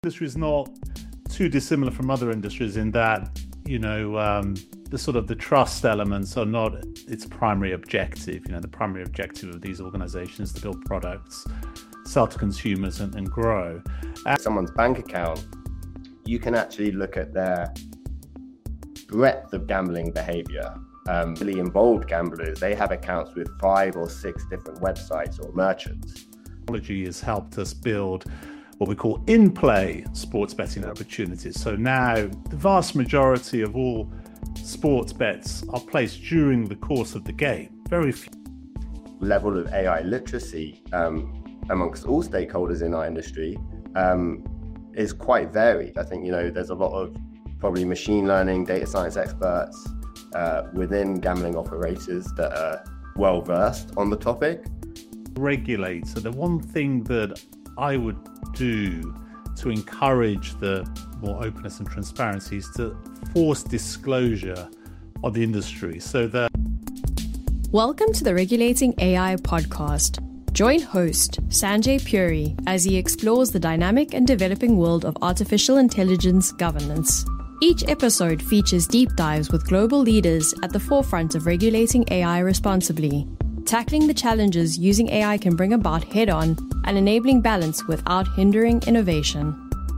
industry is not too dissimilar from other industries in that, the sort of the trust elements are not its primary objective. The primary objective of these organizations is to build products, sell to consumers and grow. Someone's bank account, you can actually look at their breadth of gambling behavior. Really involved gamblers, they have accounts with 5 or 6 different websites or merchants. Technology has helped us build what we call in-play sports betting opportunities. So now the vast majority of all sports bets are placed during the course of the game. Very few. Level of AI literacy amongst all stakeholders in our industry is quite varied. I think, there's a lot of probably machine learning, data science experts within gambling operators that are well versed on the topic. Regulate. So the one thing that I would do to encourage the more openness and transparency is to force disclosure of the industry so that... Welcome to the Regulating AI podcast. Join host Sanjay Puri as he explores the dynamic and developing world of artificial intelligence governance. Each episode features deep dives with global leaders at the forefront of regulating AI responsibly, tackling the challenges using AI can bring about head-on and enabling balance without hindering innovation.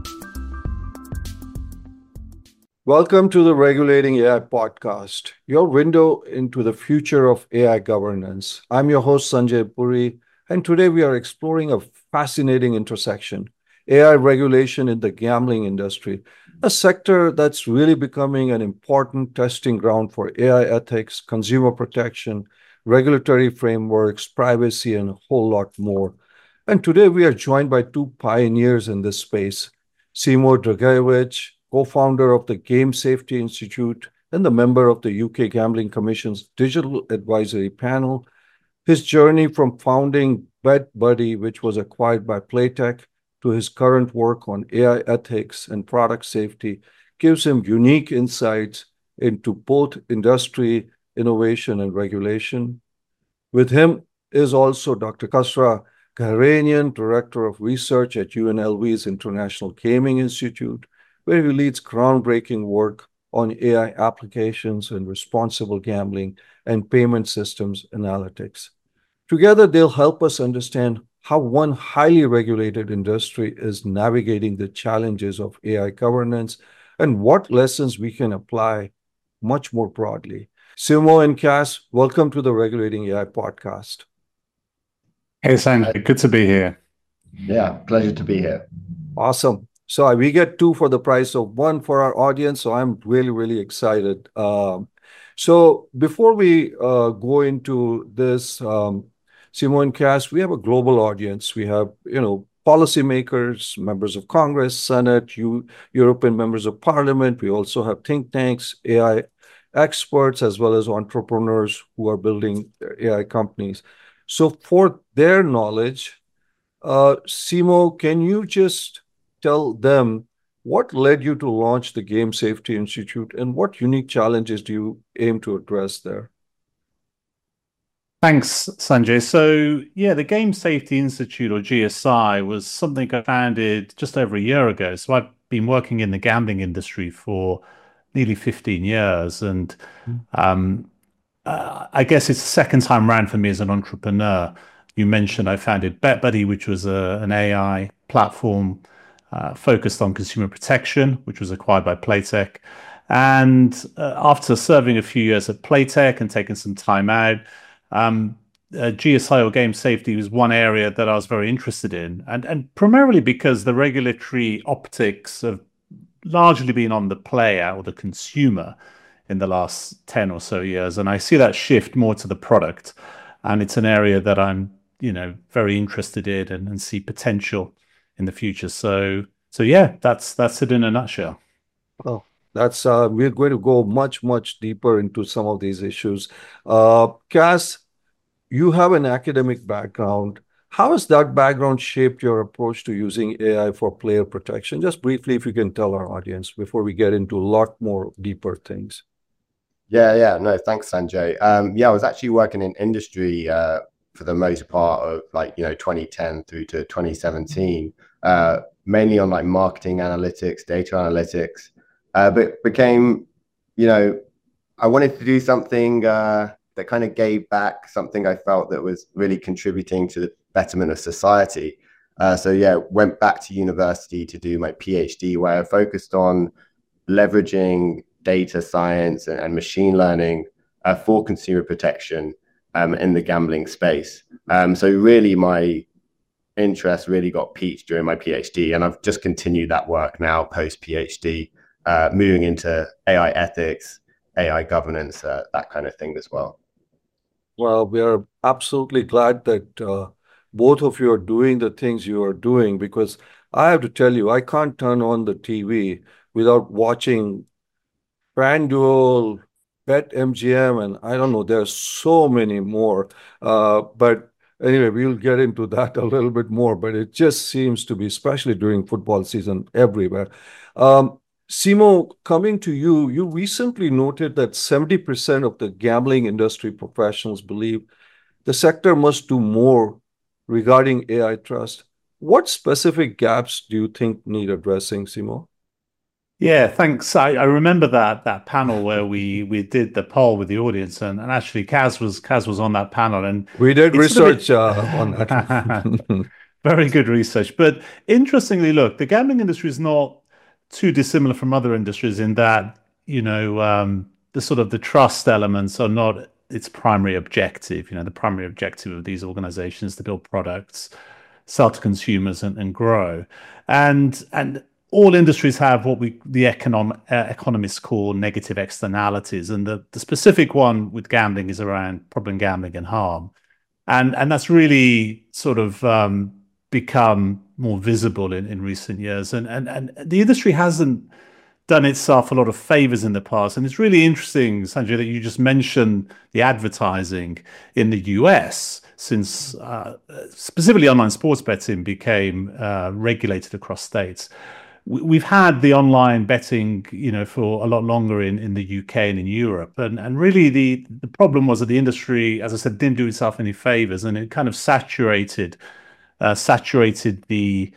Welcome to the Regulating AI podcast, your window into the future of AI governance. I'm your host, Sanjay Puri, and today we are exploring a fascinating intersection, AI regulation in the gambling industry, a sector that's really becoming an important testing ground for AI ethics, consumer protection, regulatory frameworks, privacy, and a whole lot more. And today we are joined by 2 pioneers in this space, Simo Dragajevich, co-founder of the Game Safety Institute and the member of the UK Gambling Commission's Digital Advisory Panel. His journey from founding BetBuddy, which was acquired by Playtech, to his current work on AI ethics and product safety gives him unique insights into both industry, innovation, and regulation. With him is also Dr. Kasra Gharanian, Director of Research at UNLV's International Gaming Institute, where he leads groundbreaking work on AI applications and responsible gambling and payment systems analytics. Together, they'll help us understand how one highly regulated industry is navigating the challenges of AI governance and what lessons we can apply much more broadly. Simo and Cass, welcome to the Regulating AI podcast. Hey, Sanjay, good to be here. Yeah, pleasure to be here. Awesome. So we get 2 for the price of 1 for our audience, so I'm really, really excited. So before we go into this, Simo and Cass, we have a global audience. We have, policymakers, members of Congress, Senate, European members of Parliament. We also have think tanks, AI experts, as well as entrepreneurs who are building AI companies. So for their knowledge, Simo, can you just tell them what led you to launch the Game Safety Institute and what unique challenges do you aim to address there? Thanks, Sanjay. So, the Game Safety Institute, or GSI, was something I founded just over a year ago. So I've been working in the gambling industry for nearly 15 years. And I guess it's the second time around for me as an entrepreneur. You mentioned I founded BetBuddy, which was an AI platform focused on consumer protection, which was acquired by Playtech. And after serving a few years at Playtech and taking some time out, GSI, or Game Safety, was one area that I was very interested in, and primarily because the regulatory optics have largely been on the player or the consumer in the last 10 or so years, and I see that shift more to the product, and it's an area that I'm very interested in and see potential in the future. So that's it in a nutshell. Well, that's we're going to go much deeper into some of these issues. Cass, you have an academic background. How has that background shaped your approach to using AI for player protection? Just briefly, if you can tell our audience before we get into a lot more deeper things. Yeah. No, thanks, Sanjay. I was actually working in industry for the most part of 2010 through to 2017, mainly on like marketing analytics, data analytics, but became, you know, I wanted to do something that kind of gave back, something I felt that was really contributing to the betterment of society. So yeah, went back to university to do my PhD, where I focused on leveraging data science and machine learning for consumer protection in the gambling space. So really, my interest really got piqued during my PhD, and I've just continued that work now post PhD, moving into AI ethics, AI governance, that kind of thing as well. Well, we are absolutely glad that both of you are doing the things you are doing, because I have to tell you, I can't turn on the TV without watching FanDuel, BetMGM, and I don't know, there's so many more. But anyway, we'll get into that a little bit more, but it just seems to be, especially during football season, everywhere. Simo, coming to you, you recently noted that 70% of the gambling industry professionals believe the sector must do more regarding AI trust. What specific gaps do you think need addressing, Simo? Yeah, thanks. I remember that panel where we did the poll with the audience, and actually Kaz was on that panel, and we did research on that. Very good research. But interestingly, look, the gambling industry is not too dissimilar from other industries in that, you know, the sort of the trust elements are not its primary objective. You know, the primary objective of these organizations is to build products, sell to consumers, and grow. And all industries have what the economists call negative externalities, and the specific one with gambling is around problem gambling and harm, and that's really sort of become more visible in recent years, and the industry hasn't done itself a lot of favors in the past. And it's really interesting, Sanjay, that you just mentioned the advertising in the US, since specifically online sports betting became regulated across states. We've had the online betting, you know, for a lot longer in the UK and in Europe, and really the problem was that the industry, as I said, didn't do itself any favors, and it kind of saturated the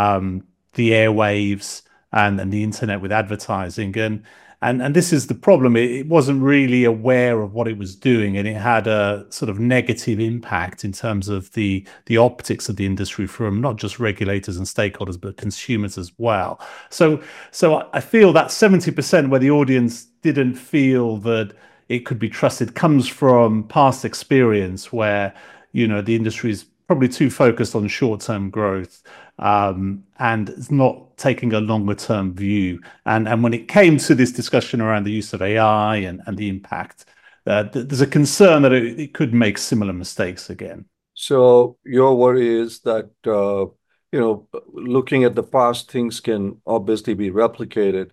airwaves and the internet with advertising, and this is the problem. It wasn't really aware of what it was doing, and it had a sort of negative impact in terms of the optics of the industry from not just regulators and stakeholders, but consumers as well. So I feel that 70% where the audience didn't feel that it could be trusted comes from past experience where, you know, the industry is probably too focused on short-term growth, and it's not taking a longer-term view. And when it came to this discussion around the use of AI and the impact, there's a concern that it could make similar mistakes again. So your worry is that, you know, looking at the past, things can obviously be replicated.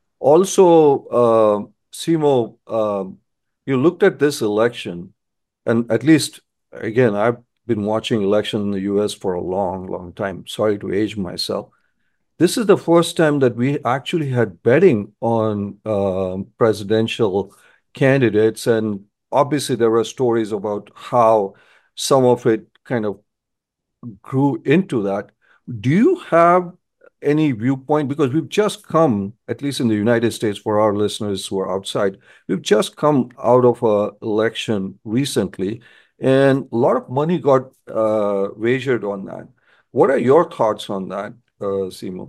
Also, Simo, you looked at this election, and at least, again, I've been watching election in the US for a long, long time. Sorry to age myself. This is the first time that we actually had betting on presidential candidates. And obviously, there were stories about how some of it kind of grew into that. Do you have any viewpoint? Because we've just come, at least in the United States, for our listeners who are outside, we've just come out of an election recently, and a lot of money got wagered on that. What are your thoughts on that, Simo?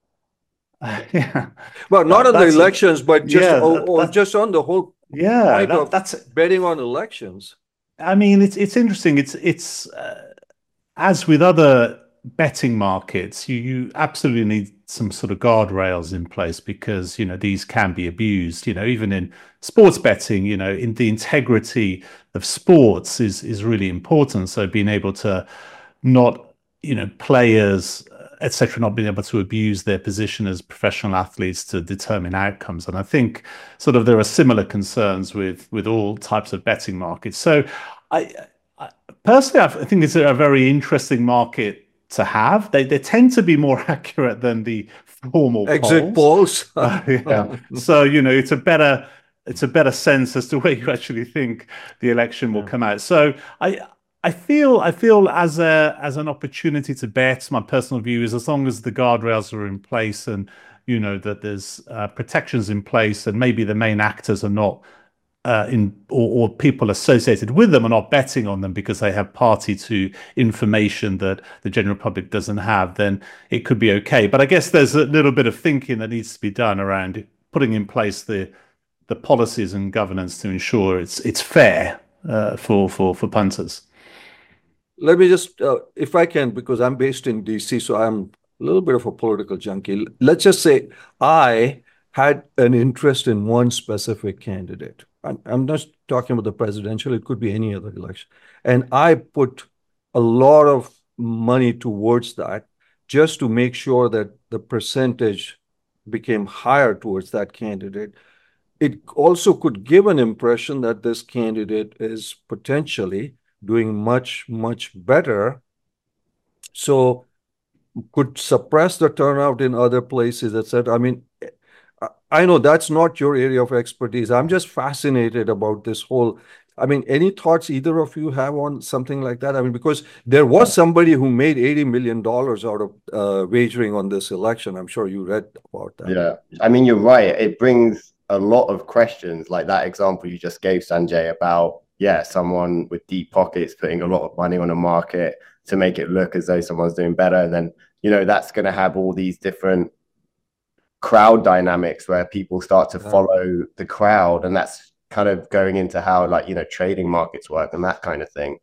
Yeah. Well, not on the elections, but just just on the whole point of that's betting on elections. I mean, it's interesting. It's as with other betting markets, you absolutely need some sort of guardrails in place, because, you know, these can be abused. You know, even in sports betting, you know, in the integrity of sports is really important. So being able to not, you know, players, etc., not being able to abuse their position as professional athletes to determine outcomes. And I think sort of there are similar concerns with all types of betting markets. So I personally, I think it's a very interesting market to have. They tend to be more accurate than the formal exit polls. Yeah. So, you know, it's a better sense as to where you actually think the election will come out. So I I feel as an opportunity to bet. My personal view is as long as the guardrails are in place and that there's protections in place, and maybe the main actors are not or people associated with them are not betting on them because they have party to information that the general public doesn't have, then it could be okay. But I guess there's a little bit of thinking that needs to be done around putting in place the policies and governance to ensure it's fair for punters. Let me just, if I can, because I'm based in DC, so I'm a little bit of a political junkie. Let's just say I had an interest in one specific candidate. I'm not talking about the presidential, it could be any other election. And I put a lot of money towards that just to make sure that the percentage became higher towards that candidate. It also could give an impression that this candidate is potentially doing much, much better. So could suppress the turnout in other places, etc. I mean, I know that's not your area of expertise. I'm just fascinated about this whole. I mean, any thoughts either of you have on something like that? I mean, because there was somebody who made $80 million out of wagering on this election. I'm sure you read about that. Yeah, I mean, you're right. It brings a lot of questions, like that example you just gave, Sanjay, about someone with deep pockets putting a lot of money on a market to make it look as though someone's doing better. And then, that's going to have all these different crowd dynamics where people start to follow the crowd. And that's kind of going into how, trading markets work and that kind of thing.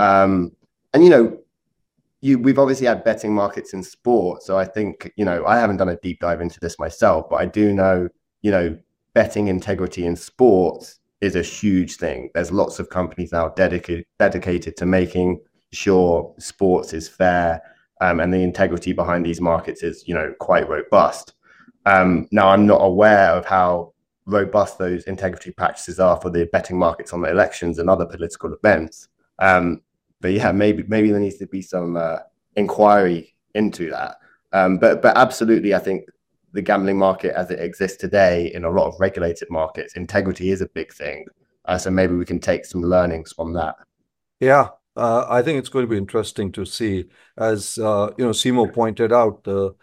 We've obviously had betting markets in sport. So I think, I haven't done a deep dive into this myself, but I do know, betting integrity in sports is a huge thing. There's lots of companies now dedicated to making sure sports is fair, and the integrity behind these markets is, quite robust. Now, I'm not aware of how robust those integrity practices are for the betting markets on the elections and other political events. But yeah, maybe there needs to be some inquiry into that. But absolutely, I think the gambling market as it exists today in a lot of regulated markets, integrity is a big thing. So maybe we can take some learnings from that. Yeah, I think it's going to be interesting to see. As Simo pointed out, the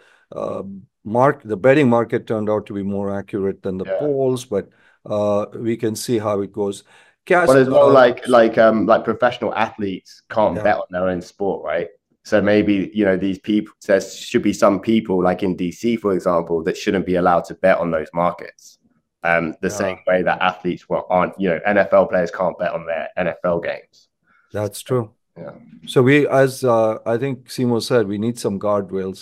betting market turned out to be more accurate than the polls, but we can see how it goes. Well, as well, like professional athletes can't bet on their own sport, right? So maybe, these people, there should be some people like in DC, for example, that shouldn't be allowed to bet on those markets. The same way that athletes aren't, NFL players can't bet on their NFL games. That's true. Yeah. So as I think Simo said, we need some guardrails.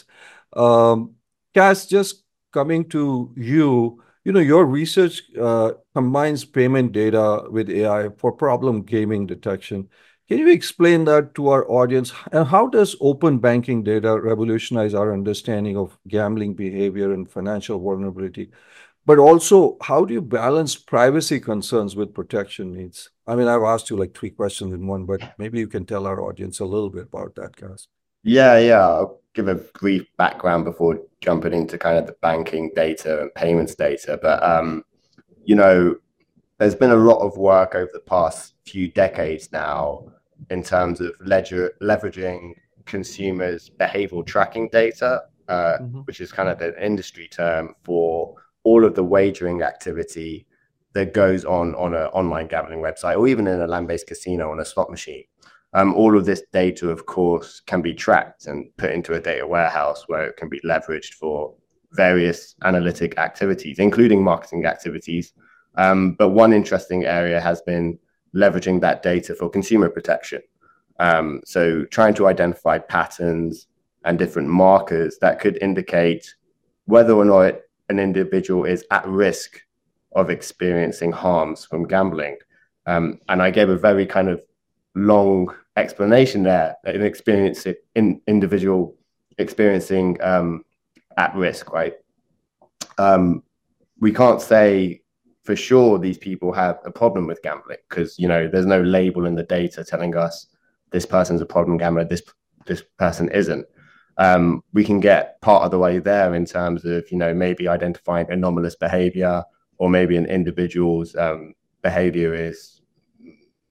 Cass, just coming to you, your research combines payment data with AI for problem gaming detection. Can you explain that to our audience? And how does open banking data revolutionize our understanding of gambling behavior and financial vulnerability? But also, how do you balance privacy concerns with protection needs? I mean, I've asked you like 3 questions in one, but maybe you can tell our audience a little bit about that, Cass. Yeah. I'll give a brief background before jumping into kind of the banking data and payments data. But, there's been a lot of work over the past few decades now in terms of leveraging consumers' behavioral tracking data, which is kind of an industry term for all of the wagering activity that goes on an online gambling website or even in a land-based casino on a slot machine. All of this data, of course, can be tracked and put into a data warehouse where it can be leveraged for various analytic activities, including marketing activities. But one interesting area has been leveraging that data for consumer protection. So trying to identify patterns and different markers that could indicate whether or not an individual is at risk of experiencing harms from gambling. And I gave a very kind of long explanation there, an individual experiencing at risk, right? We can't say for sure these people have a problem with gambling because, there's no label in the data telling us this person's a problem gambler, this person isn't. We can get part of the way there in terms of, maybe identifying anomalous behavior or maybe an individual's behavior is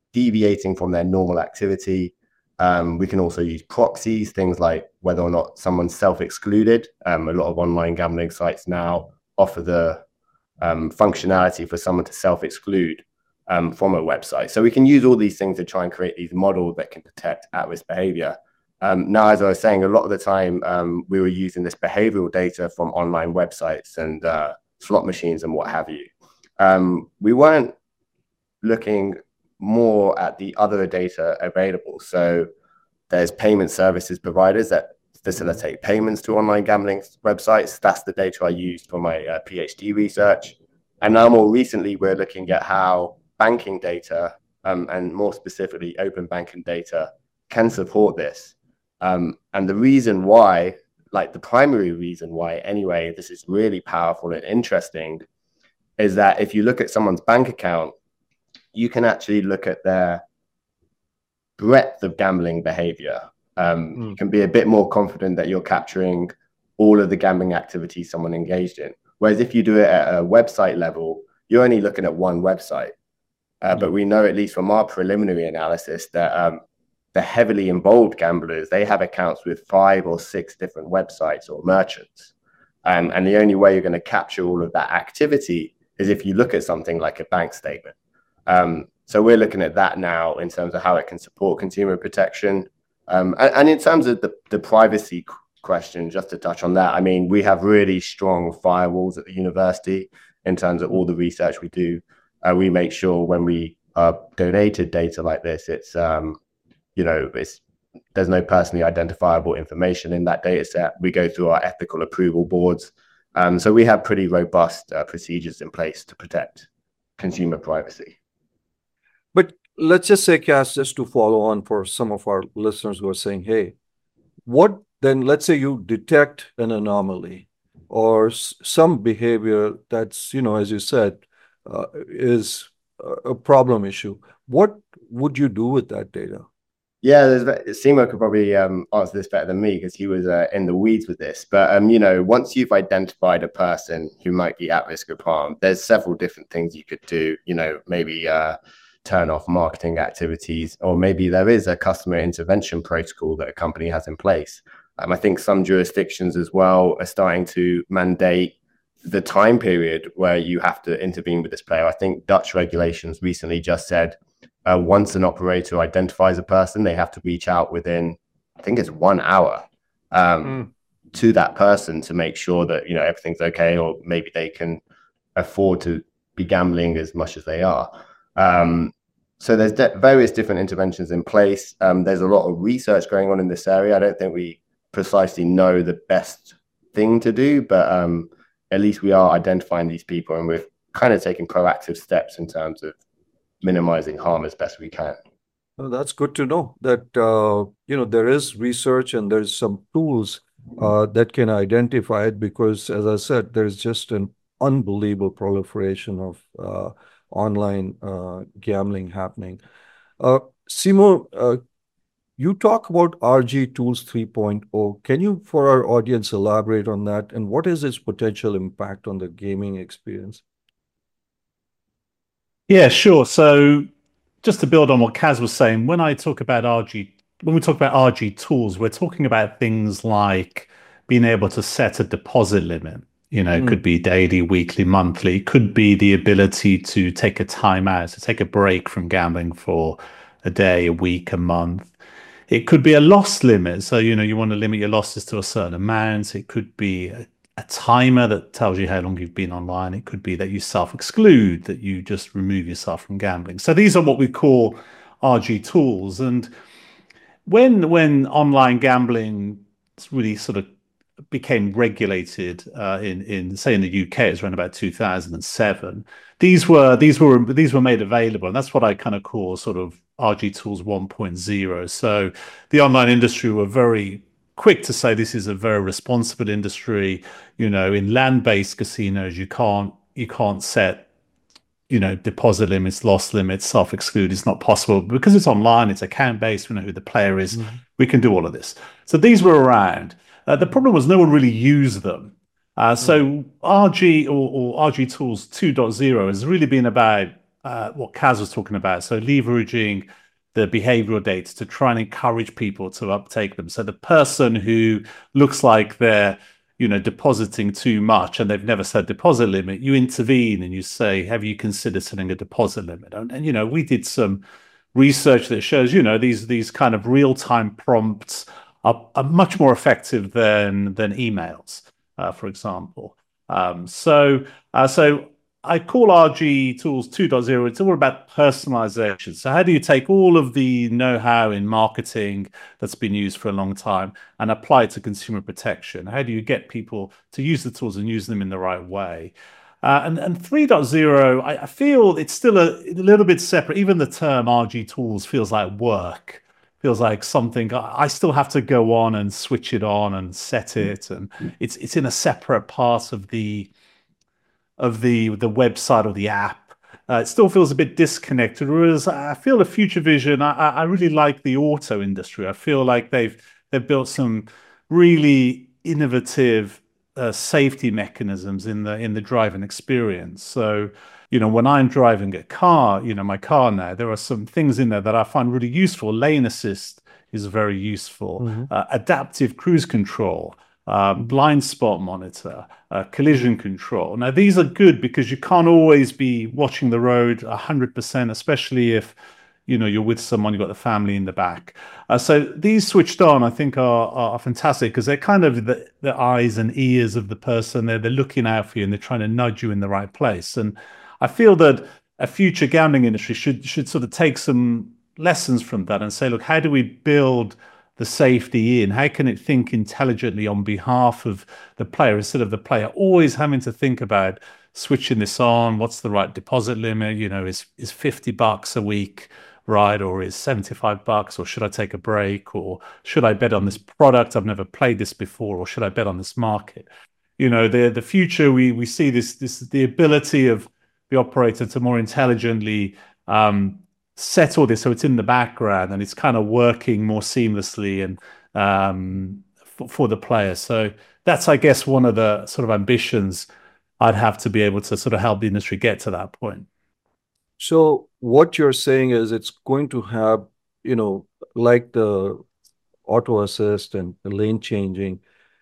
deviating from their normal activity. We can also use proxies, things like whether or not someone's self-excluded. A lot of online gambling sites now offer the functionality for someone to self-exclude from a website. So we can use all these things to try and create these models that can detect at-risk behavior. Now, as I was saying, a lot of the time we were using this behavioral data from online websites and slot machines and what have you. We weren't looking more at the other data available. So there's payment services providers that facilitate payments to online gambling websites. That's the data I used for my PhD research. And now more recently, we're looking at how banking data and more specifically open banking data can support this. And the reason why, like the primary reason why anyway, this is really powerful and interesting is that if you look at someone's bank account, you can actually look at their breadth of gambling behavior. You can be a bit more confident that you're capturing all of the gambling activity someone engaged in. Whereas if you do it at a website level, you're only looking at one website. But we know, at least from our preliminary analysis, that the heavily involved gamblers, they have accounts with 5 or 6 different websites or merchants. And the only way you're going to capture all of that activity is if you look at something like a bank statement. So we're looking at that now in terms of how it can support consumer protection. And in terms of the privacy question, just to touch on that, I mean, we have really strong firewalls at the university in terms of all the research we do. We make sure when we are donated data like this, it's, there's no personally identifiable information in that data set. We go through our ethical approval boards. So we have pretty robust procedures in place to protect consumer privacy. But let's just say, Cass, just to follow on for some of our listeners who are saying, hey, what then, let's say you detect an anomaly or some behavior that's, as you said, is a problem issue. What would you do with that data? Yeah, Simo could probably answer this better than me because he was in the weeds with this. But, once you've identified a person who might be at risk of harm, there's several different things you could do, maybe turn off marketing activities, or maybe there is a customer intervention protocol that a company has in place. I think some jurisdictions as well are starting to mandate the time period where you have to intervene with this player. I think Dutch regulations recently just said once an operator identifies a person, they have to reach out within, I think it's 1 hour to that person to make sure that, everything's okay, or maybe they can afford to be gambling as much as they are. So there's various different interventions in place. There's a lot of research going on in this area. I don't think we precisely know the best thing to do, but at least we are identifying these people and we're kind of taking proactive steps in terms of minimizing harm as best we can. Well, that's good to know that, there is research and there's some tools that can identify it, because as I said, there's just an unbelievable proliferation of online gambling happening. Simo, you talk about RG Tools 3.0. Can you, for our audience, elaborate on that? And what is its potential impact on the gaming experience? Yeah, sure. So just to build on what Kaz was saying, when we talk about RG tools, we're talking about things like being able to set a deposit limit. It could be daily, weekly, monthly. It could be the ability to take a time out, to take a break from gambling for a day, a week, a month. It could be a loss limit. So, you want to limit your losses to a certain amount. It could be a timer that tells you how long you've been online. It could be that you self-exclude, that you just remove yourself from gambling. So these are what we call RG tools. And when online gambling really sort of became regulated in the UK, it was around about 2007. These were made available, and that's what I kind of call sort of RG Tools 1.0. So the online industry were very quick to say this is a very responsible industry. In land-based casinos, you can't set deposit limits, loss limits, self-exclude. It's not possible because it's online. It's account-based. We know who the player is. We can do all of this. So these were around. The problem was no one really used them. So RG or RG Tools 2.0 has really been about what Kaz was talking about. So leveraging the behavioral data to try and encourage people to uptake them. So the person who looks like they're depositing too much and they've never set deposit limit, you intervene and you say, have you considered setting a deposit limit? And we did some research that shows, these kind of real-time prompts are much more effective than emails, for example. So I call RG Tools 2.0. It's all about personalization. So how do you take all of the know-how in marketing that's been used for a long time and apply it to consumer protection? How do you get people to use the tools and use them in the right way? And 3.0, I feel it's still a little bit separate. Even the term RG Tools feels like work. Feels like something I still have to go on and switch it on and set it, and it's in a separate part of the website or the app. It still feels a bit disconnected. Whereas I feel the future vision, I really like the auto industry. I feel like they've built some really innovative safety mechanisms in the driving experience. So, when I'm driving a car, my car now, there are some things in there that I find really useful. Lane assist is very useful. Adaptive cruise control, blind spot monitor, collision control. Now, these are good because you can't always be watching the road 100%, especially if you're with someone, you've got the family in the back. So these switched on, I think, are fantastic because they're kind of the eyes and ears of the person. They're looking out for you and they're trying to nudge you in the right place. And I feel that a future gambling industry should sort of take some lessons from that and say, look, how do we build the safety in? How can it think intelligently on behalf of the player instead of the player always having to think about switching this on? What's the right deposit limit? Is $50 a week right, or is $75, or should I take a break, or should I bet on this product? I've never played this before, or should I bet on this market? The future we see this the ability of the operator to more intelligently set all this so it's in the background and it's kind of working more seamlessly and for the player. So that's, I guess, one of the sort of ambitions I'd have to be able to sort of help the industry get to that point. So what you're saying is it's going to have, like the auto assist and the lane changing.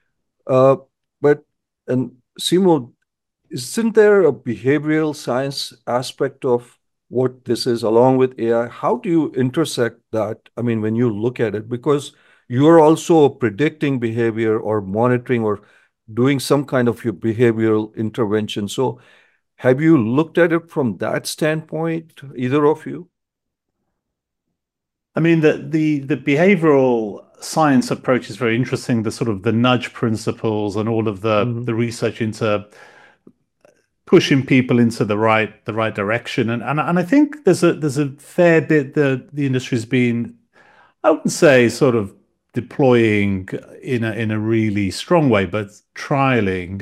And Simo, isn't there a behavioral science aspect of what this is along with AI? How do you intersect that? I mean, when you look at it, because you're also predicting behavior or monitoring or doing some kind of your behavioral intervention. So have you looked at it from that standpoint, either of you? I mean, the behavioral science approach is very interesting. The sort of the nudge principles and all of the research into pushing people into the right direction, and I think there's a fair bit that the industry's been, I wouldn't say sort of deploying in a really strong way, but trialing.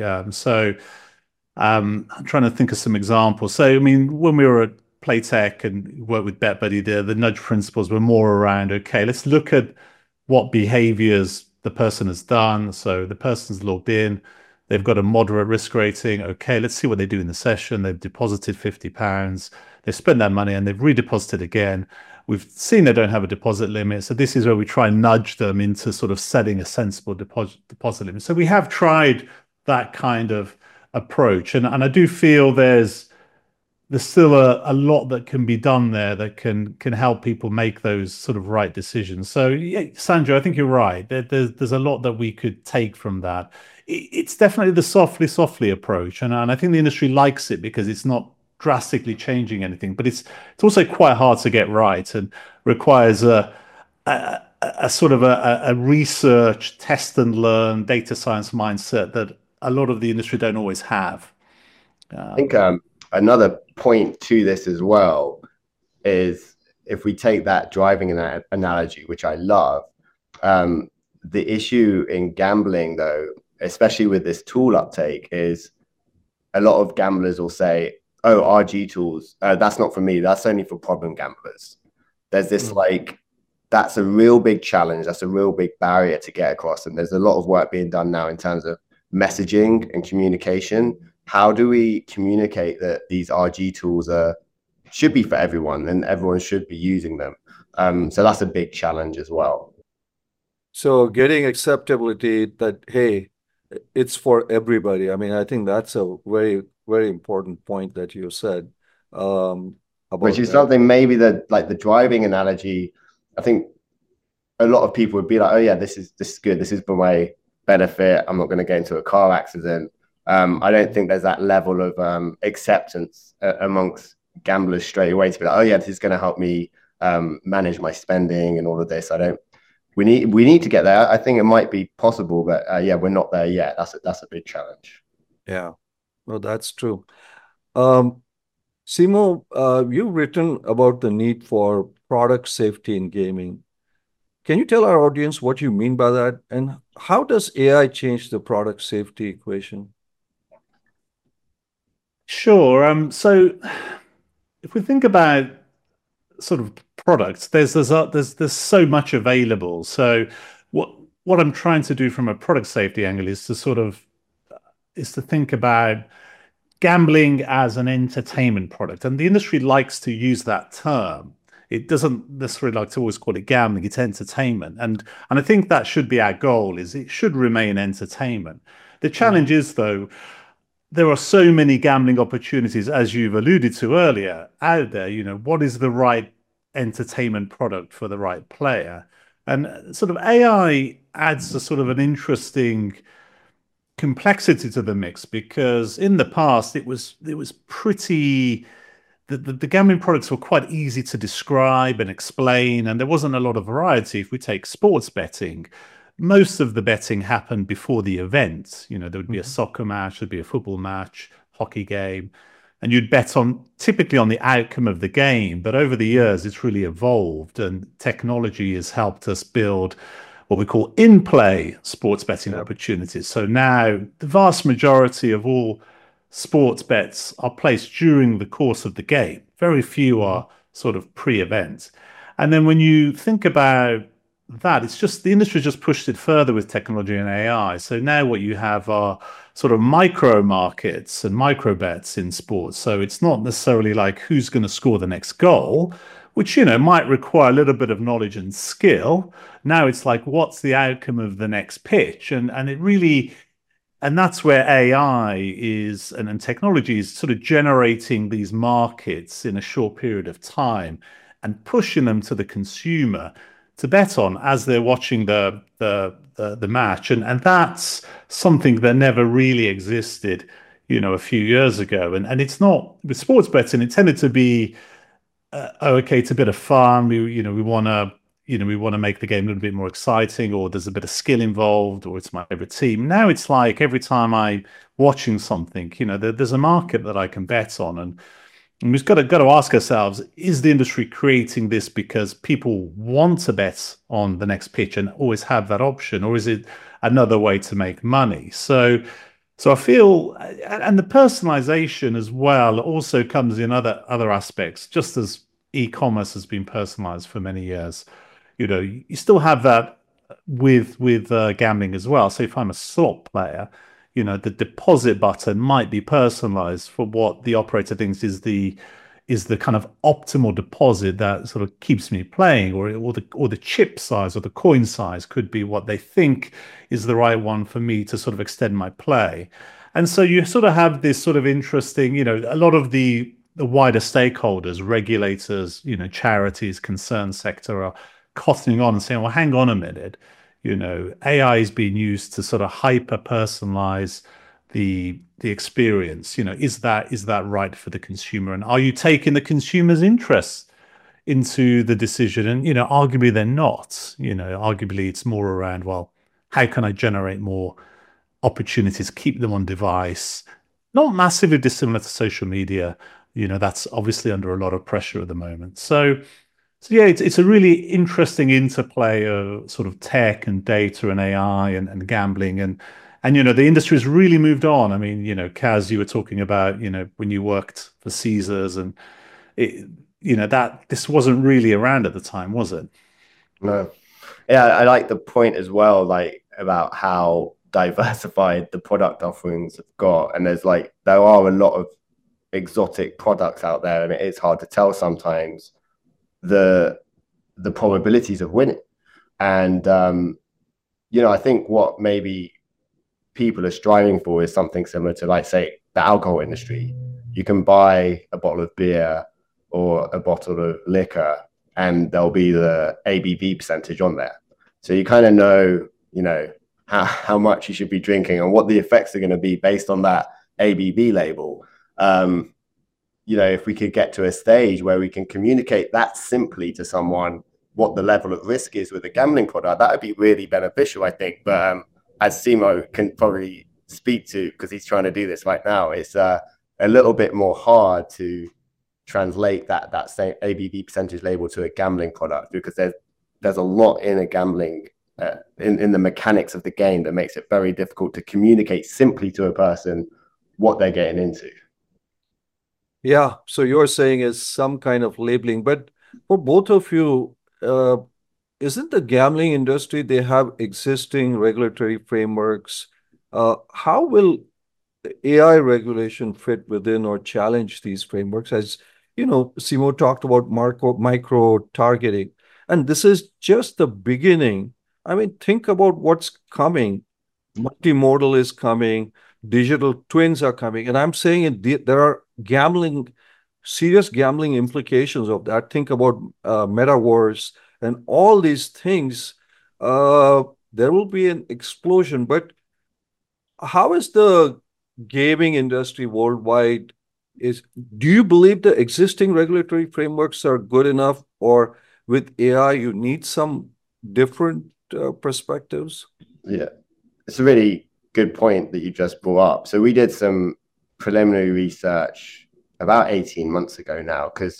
I'm trying to think of some examples. So I mean, when we were at Playtech and worked with BetBuddy, the nudge principles were more around, okay, let's look at what behaviors the person has done. So the person's logged in, they've got a moderate risk rating. Okay, let's see what they do in the session. They've deposited £50. They've spent that money and they've redeposited again. We've seen they don't have a deposit limit. So this is where we try and nudge them into sort of setting a sensible deposit limit. So we have tried that kind of approach. And I do feel there's still a lot that can be done there that can help people make those sort of right decisions. So yeah, Sanjay, I think you're right. There's a lot that we could take from that. It's definitely the softly approach, and I think the industry likes it because it's not drastically changing anything, but it's also quite hard to get right and requires a sort of a research, test and learn, data science mindset that a lot of the industry don't always have. I think another point to this as well is if we take that driving analogy, which I love, the issue in gambling, though, especially with this tool uptake, is a lot of gamblers will say, oh, RG tools, that's not for me. That's only for problem gamblers. There's this that's a real big challenge. That's a real big barrier to get across. And there's a lot of work being done now in terms of messaging and communication. How do we communicate that these RG tools are should be for everyone, and everyone should be using them. So that's a big challenge as well. So getting acceptability that, hey, it's for everybody. I mean, I think that's a very, very important point that you said. Which is something maybe that, like the driving analogy, I think a lot of people would be like, oh yeah, this is good. This is for my benefit. I'm not going to get into a car accident. I don't think there's that level of acceptance amongst gamblers straight away to be like, oh yeah, this is going to help me manage my spending and all of this. We need to get there. I think it might be possible, but yeah, we're not there yet. That's a big challenge. Yeah, well, that's true. Simo, you've written about the need for product safety in gaming. Can you tell our audience what you mean by that, and how does AI change the product safety equation? Sure. So if we think about sort of products, there's so much available. So what I'm trying to do from a product safety angle is to think about gambling as an entertainment product, and the industry likes to use that term. It doesn't necessarily like to always call it gambling; it's entertainment, and I think that should be our goal. Is it should remain entertainment. The challenge is, though, there are so many gambling opportunities, as you've alluded to earlier, out there. What is the right entertainment product for the right player? And sort of AI adds a sort of an interesting complexity to the mix, because in the past it was pretty the gambling products were quite easy to describe and explain, and there wasn't a lot of variety. If we take sports betting, most of the betting happened before the event. There would be a soccer match, there'd be a football match, hockey game, and you'd bet typically on the outcome of the game. But over the years, it's really evolved, and technology has helped us build what we call in-play sports betting opportunities. So now the vast majority of all sports bets are placed during the course of the game. Very few are sort of pre-event. And then when you think about that, it's just the industry just pushed it further with technology and AI. So now what you have are sort of micro markets and micro bets in sports. So it's not necessarily like who's going to score the next goal, which, might require a little bit of knowledge and skill. Now it's like, what's the outcome of the next pitch? And it really, and that's where AI is and technology is sort of generating these markets in a short period of time and pushing them to the consumer to bet on as they're watching the match. And that's something that never really existed, a few years ago. And it's not with sports betting, it tended to be, okay, it's a bit of fun. We want to make the game a little bit more exciting, or there's a bit of skill involved, or it's my favorite team. Now it's like every time I'm watching something, there's a market that I can bet on, and we've got to ask ourselves: is the industry creating this because people want to bet on the next pitch and always have that option, or is it another way to make money? So I feel, and the personalization as well also comes in other aspects, just as e-commerce has been personalized for many years. You still have that with gambling as well. So if I'm a slot player, the deposit button might be personalized for what the operator thinks is the kind of optimal deposit that sort of keeps me playing, or the chip size or the coin size could be what they think is the right one for me to sort of extend my play. And so you sort of have this sort of interesting, a lot of the wider stakeholders, regulators, charities, concerned sector are cottoning on and saying, well, hang on a minute, AI is being used to sort of hyper personalize the experience. Is that right for the consumer, and are you taking the consumer's interests into the decision? And arguably they're not. Arguably it's more around, well, how can I generate more opportunities, keep them on device? Not massively dissimilar to social media. That's obviously under a lot of pressure at the moment. So yeah, it's a really interesting interplay of sort of tech and data and AI and gambling, and the industry has really moved on. I mean, Kaz, you were talking about when you worked for Caesars, and that this wasn't really around at the time, was it? No. Yeah, I like the point as well, like about how diversified the product offerings have got, and there are a lot of exotic products out there, and it is hard to tell sometimes the probabilities of winning. And I think what maybe people are striving for is something similar to, like, say, the alcohol industry. You can buy a bottle of beer or a bottle of liquor, and there'll be the ABV percentage on there. So you kind of know, how much you should be drinking and what the effects are going to be based on that ABV label. If we could get to a stage where we can communicate that simply to someone what the level of risk is with a gambling product, that would be really beneficial, I think. But as Simo can probably speak to, because he's trying to do this right now, it's a little bit more hard to translate that same ABV percentage label to a gambling product, because there's a lot in a gambling in the mechanics of the game that makes it very difficult to communicate simply to a person what they're getting into. Yeah, so you're saying is some kind of labeling, but for both of you, isn't the gambling industry, they have existing regulatory frameworks? How will AI regulation fit within or challenge these frameworks? As Simo talked about micro targeting, and this is just the beginning. I mean, think about what's coming. Multimodal is coming, digital twins are coming, and I'm saying there are serious gambling implications of that. Think about metaverse and all these things. There will be an explosion. But how is the gaming industry worldwide? Do you believe the existing regulatory frameworks are good enough, or with AI you need some different perspectives? Yeah, it's a really good point that you just brought up. So we did some preliminary research about 18 months ago now, because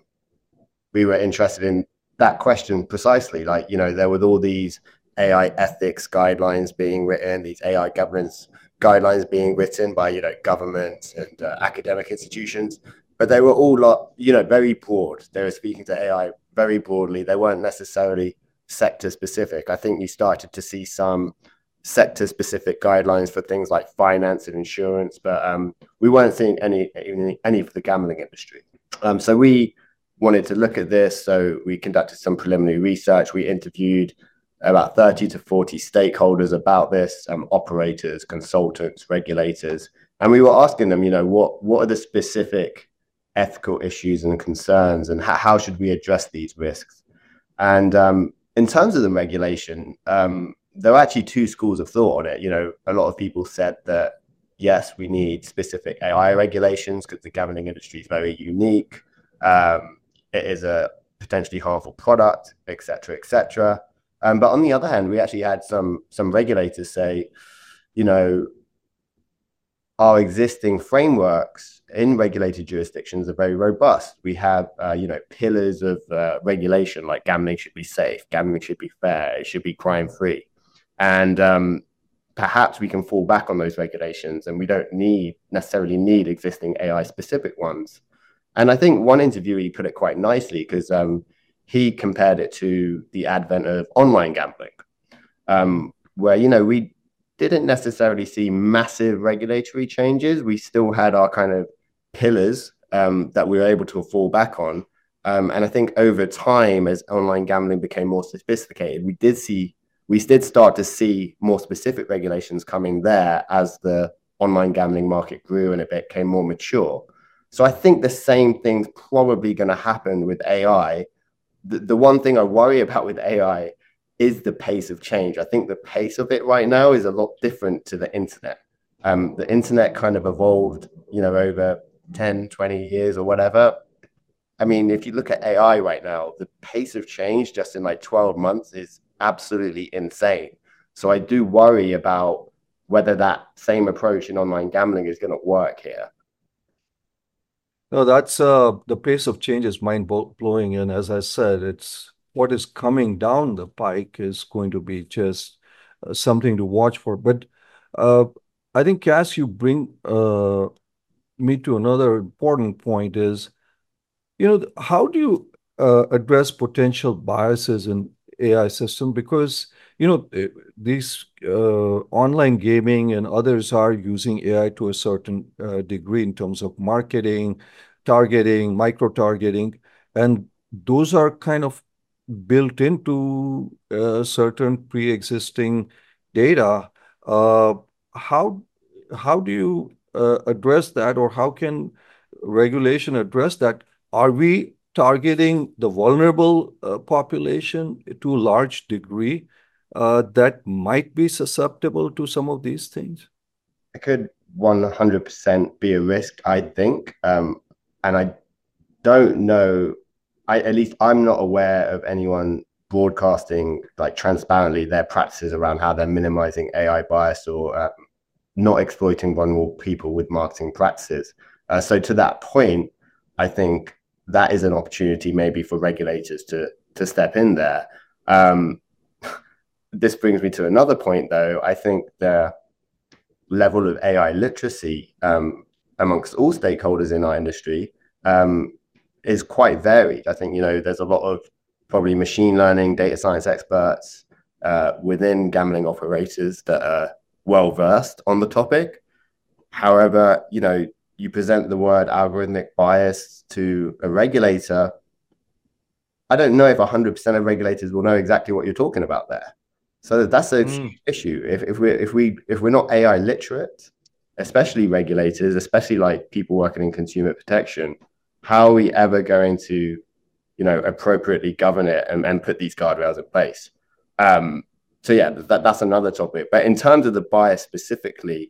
we were interested in that question precisely. Like, there were all these AI ethics guidelines being written, these AI governance guidelines being written by, governments and academic institutions, but they were all, very broad. They were speaking to AI very broadly. They weren't necessarily sector specific. I think you started to see some sector specific guidelines for things like finance and insurance, but we weren't seeing any for the gambling industry. So we wanted to look at this. So we conducted some preliminary research. We interviewed about 30 to 40 stakeholders about this, operators, consultants, regulators, and we were asking them, what are the specific ethical issues and concerns, and how should we address these risks? And in terms of the regulation, there are actually two schools of thought on it. A lot of people said that, yes, we need specific AI regulations because the gambling industry is very unique. It is a potentially harmful product, et cetera, et cetera. But on the other hand, we actually had some regulators say, our existing frameworks in regulated jurisdictions are very robust. We have, pillars of regulation, like gambling should be safe, gambling should be fair, it should be crime-free. And perhaps we can fall back on those regulations, and we don't necessarily need existing AI-specific ones. And I think one interviewee put it quite nicely, because he compared it to the advent of online gambling, where, we didn't necessarily see massive regulatory changes. We still had our kind of pillars that we were able to fall back on. And I think over time, as online gambling became more sophisticated, we did start to see more specific regulations coming there as the online gambling market grew and it became more mature. So I think the same thing's probably going to happen with AI. The one thing I worry about with AI is the pace of change. I think the pace of it right now is a lot different to the internet. The internet kind of evolved, over 10, 20 years or whatever. I mean, if you look at AI right now, the pace of change just in like 12 months is absolutely insane. So I do worry about whether that same approach in online gambling is going to work here. No, that's the pace of change is mind-blowing. And as I said, it's what is coming down the pike is going to be just something to watch for. But I think, Cass, you bring me to another important point is, how do you address potential biases in AI system? Because these online gaming and others are using AI to a certain degree in terms of marketing, targeting, micro-targeting, and those are kind of built into certain pre-existing data. Uh, how how do you address that, or how can regulation address that? Are we targeting the vulnerable population to a large degree that might be susceptible to some of these things? It could 100% be a risk, I think. And I don't know, at least I'm not aware of anyone broadcasting like transparently their practices around how they're minimizing AI bias or not exploiting vulnerable people with marketing practices. So to that point, I think that is an opportunity maybe for regulators to step in there. This brings me to another point, though. I think the level of AI literacy amongst all stakeholders in our industry is quite varied. I think, there's a lot of probably machine learning, data science experts within gambling operators that are well versed on the topic. However, you present the word algorithmic bias to a regulator, I don't know if 100% of regulators will know exactly what you're talking about there. So that's a huge issue. If we're not AI literate, especially regulators, especially like people working in consumer protection, how are we ever going to, appropriately govern it and put these guardrails in place? So yeah, that's another topic. But in terms of the bias specifically,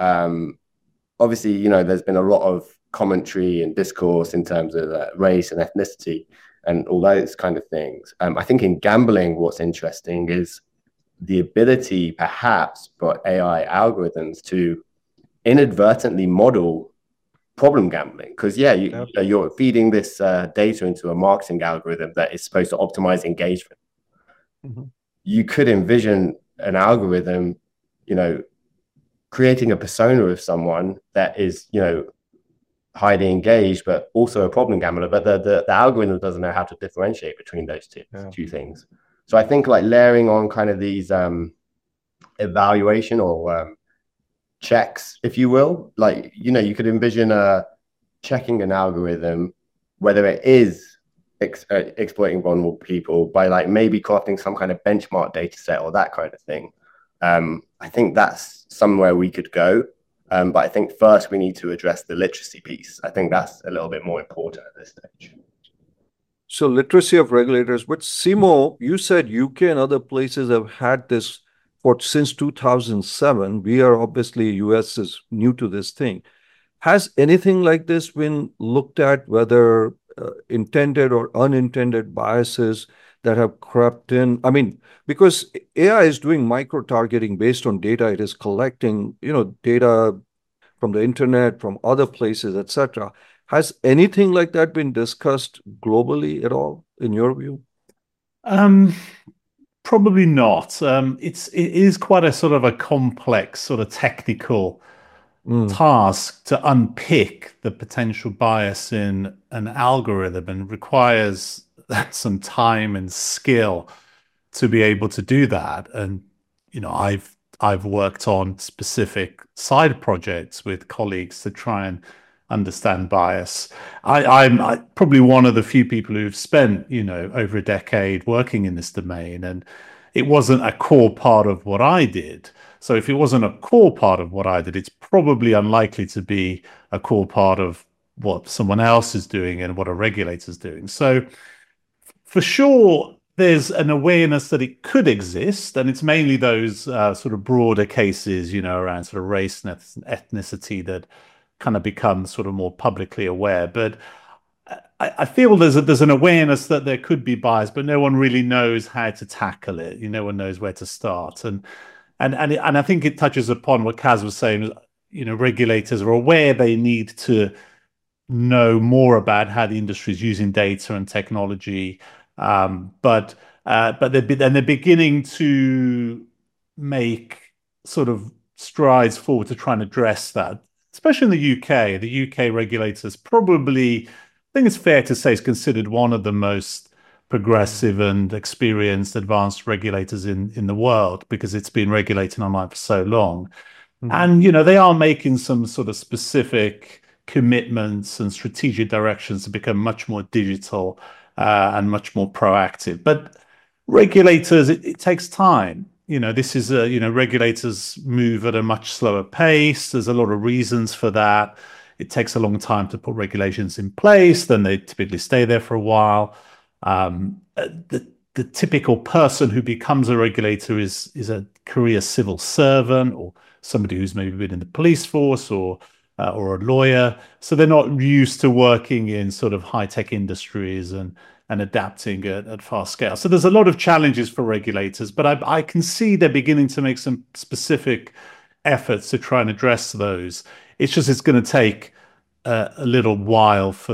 obviously, there's been a lot of commentary and discourse in terms of race and ethnicity and all those kind of things. I think in gambling, what's interesting is the ability, perhaps, for AI algorithms to inadvertently model problem gambling. Because, you're feeding this data into a marketing algorithm that is supposed to optimize engagement. Mm-hmm. You could envision an algorithm, creating a persona of someone that is, highly engaged, but also a problem gambler. But the algorithm doesn't know how to differentiate between those two things. So I think like layering on kind of these evaluation or checks, if you will, like, you could envision checking an algorithm, whether it is exploiting vulnerable people by like maybe crafting some kind of benchmark data set or that kind of thing. I think that's somewhere we could go. But I think first we need to address the literacy piece. I think that's a little bit more important at this stage. So literacy of regulators, but Simo, you said UK and other places have had this since 2007. We are obviously, US is new to this thing. Has anything like this been looked at, whether intended or unintended biases that have crept in? I mean, because AI is doing micro-targeting based on data it is collecting, data from the internet, from other places, etc. Has anything like that been discussed globally at all, in your view? Probably not. It is quite a sort of a complex sort of technical task to unpick the potential bias in an algorithm, and requires some time and skill to be able to do that. And I've worked on specific side projects with colleagues to try and understand bias. I'm probably one of the few people who've spent, over a decade working in this domain, and it wasn't a core part of what I did. So if it wasn't a core part of what I did, it's probably unlikely to be a core part of what someone else is doing and what a regulator is doing. So for sure, there's an awareness that it could exist, and it's mainly those sort of broader cases, around sort of race and ethnicity that kind of become sort of more publicly aware. But I feel there's an awareness that there could be bias, but no one really knows how to tackle it. No one knows where to start, and I think it touches upon what Kaz was saying. Regulators are aware they need to know more about how the industry is using data and technology, but they're beginning to make sort of strides forward to try and address that. Especially in the UK, the UK regulators probably, I think it's fair to say, is considered one of the most progressive and experienced, advanced regulators in the world, because it's been regulating online for so long. And, they are making some sort of specific commitments and strategic directions to become much more digital and much more proactive. But regulators, it takes time. This is regulators move at a much slower pace. There's a lot of reasons for that. It takes a long time to put regulations in place. Then they typically stay there for a while. The typical person who becomes a regulator is a career civil servant, or somebody who's maybe been in the police force, or a lawyer. So they're not used to working in sort of high-tech industries and adapting at fast scale. So there's a lot of challenges for regulators, but I can see they're beginning to make some specific efforts to try and address those. It's going to take a little while for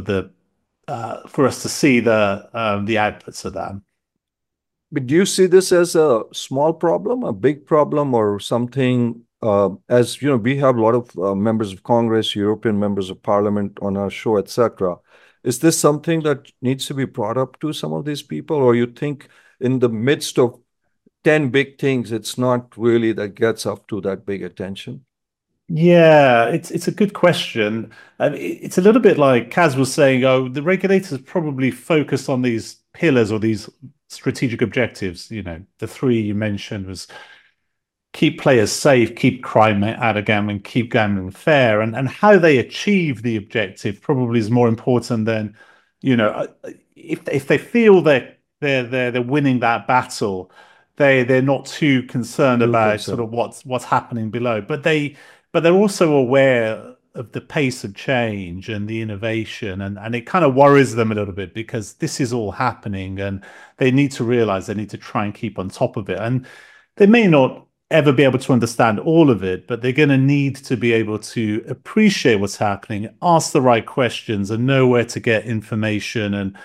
us to see the outputs of that. But do you see this as a small problem, a big problem, or something? As you know, we have a lot of members of Congress, European members of Parliament on our show, etc. Is this something that needs to be brought up to some of these people, or you think in the midst of 10 big things, it's not really that gets up to that big attention? Yeah, it's a good question. It's a little bit like Kaz was saying, the regulators probably focused on these pillars or these strategic objectives. The three you mentioned was keep players safe, keep crime out of gambling, keep gambling fair. And how they achieve the objective probably is more important than, if they feel that they're winning that battle, they're not too concerned about sort of what's happening below. But they're also aware of the pace of change and the innovation, and it kind of worries them a little bit, because this is all happening and they need to realize they need to try and keep on top of it. And they may not ever be able to understand all of it, but they're going to need to be able to appreciate what's happening, ask the right questions, and know where to get information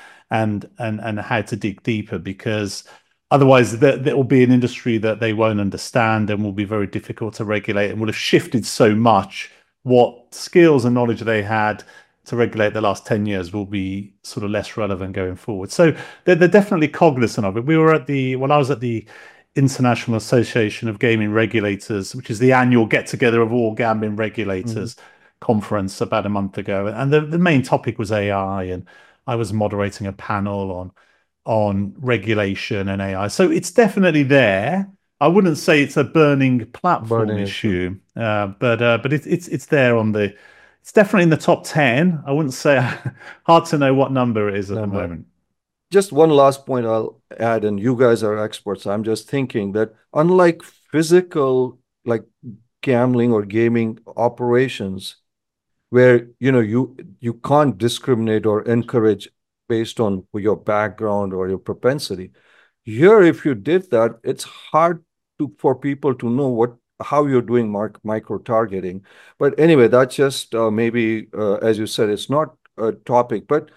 and how to dig deeper, because otherwise there will be an industry that they won't understand and will be very difficult to regulate, and will have shifted so much. What skills and knowledge they had to regulate the last 10 years will be sort of less relevant going forward. So they're definitely cognizant of it. I was at the International Association of Gaming Regulators, which is the annual get-together of all gambling regulators conference about a month ago. And the main topic was AI, and I was moderating a panel on regulation and AI. So it's definitely there. I wouldn't say it's a burning platform issue, but it's there it's definitely in the top 10. I wouldn't say, hard to know what number it is at the moment. Just one last point I'll add, and you guys are experts. I'm just thinking that unlike physical, like gambling or gaming operations, where you can't discriminate or encourage based on your background or your propensity, here if you did that, it's hard for people to know how you're doing micro targeting. But anyway, that's just maybe as you said, it's not a topic, but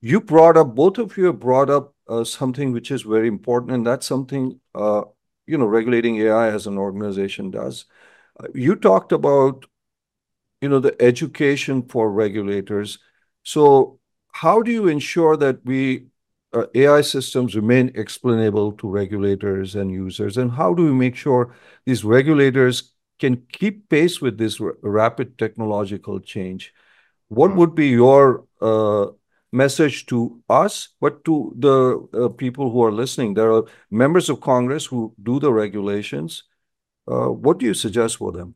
both of you brought up something which is very important, and that's something regulating AI as an organization does. You talked about the education for regulators. So how do you ensure that AI systems remain explainable to regulators and users, and how do we make sure these regulators can keep pace with this rapid technological change? What would be your message to us, but to the people who are listening? There are members of Congress who do the regulations. What do you suggest for them?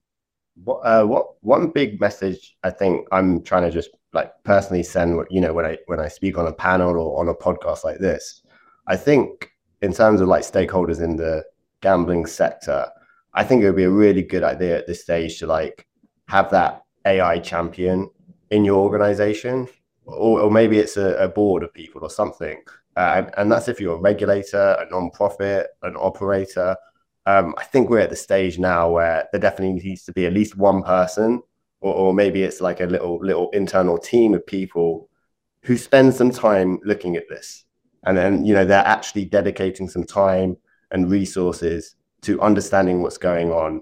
One big message I think I'm trying to just personally send, when I speak on a panel or on a podcast like this, I think in terms of stakeholders in the gambling sector, I think it would be a really good idea at this stage to have that AI champion in your organization, or maybe it's a board of people or something. And that's if you're a regulator, a non-profit, an operator. I think we're at the stage now where there definitely needs to be at least one person, or maybe it's like a little internal team of people who spend some time looking at this. And then, they're actually dedicating some time and resources to understanding what's going on,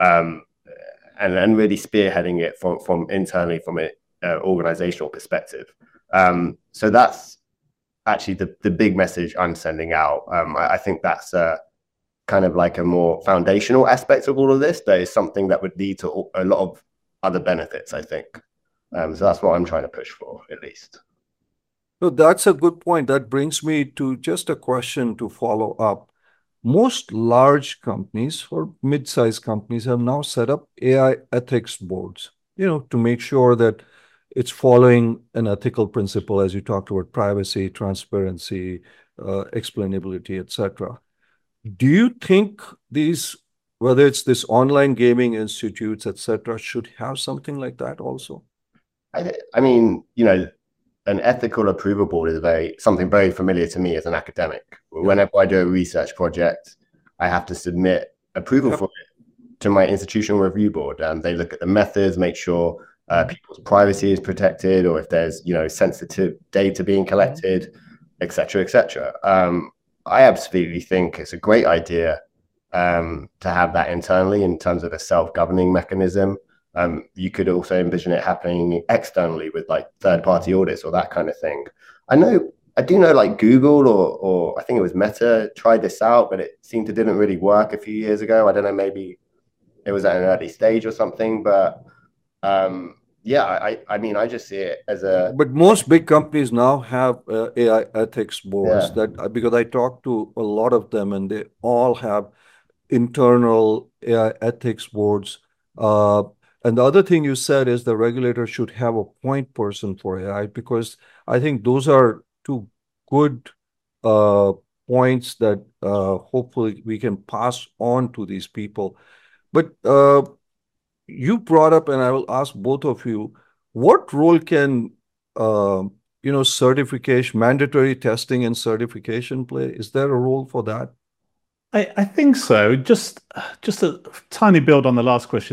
and really spearheading it from internally, from an organizational perspective. So that's actually the big message I'm sending out. I think that's kind of like a more foundational aspect of all of this. There is something that would lead to a lot of other benefits, I think. So that's what I'm trying to push for, at least. So that's a good point. That brings me to just a question to follow up. Most large companies or mid-sized companies have now set up AI ethics boards, to make sure that it's following an ethical principle, as you talked about privacy, transparency, explainability, etc. Do you think these, whether it's this online gaming institutes, etc., should have something like that also? I mean, an ethical approval board is something very familiar to me as an academic. Whenever I do a research project, I have to submit approval for it to my institutional review board, and they look at the methods, make sure people's privacy is protected, or if there's sensitive data being collected, etc., etc. I absolutely think it's a great idea to have that internally in terms of a self-governing mechanism. You could also envision it happening externally with like third-party audits or that kind of thing. I do know like Google or I think it was Meta tried this out, but it didn't really work a few years ago. I don't know, maybe it was at an early stage or something, but I mean, I just see it as a. But most big companies now have AI ethics boards because I talked to a lot of them and they all have internal AI ethics boards. And the other thing you said is the regulator should have a point person for AI, because I think those are two good points that hopefully we can pass on to these people. But you brought up, and I will ask both of you, what role can certification, mandatory testing and certification play? Is there a role for that? I think so. Just a tiny build on the last question.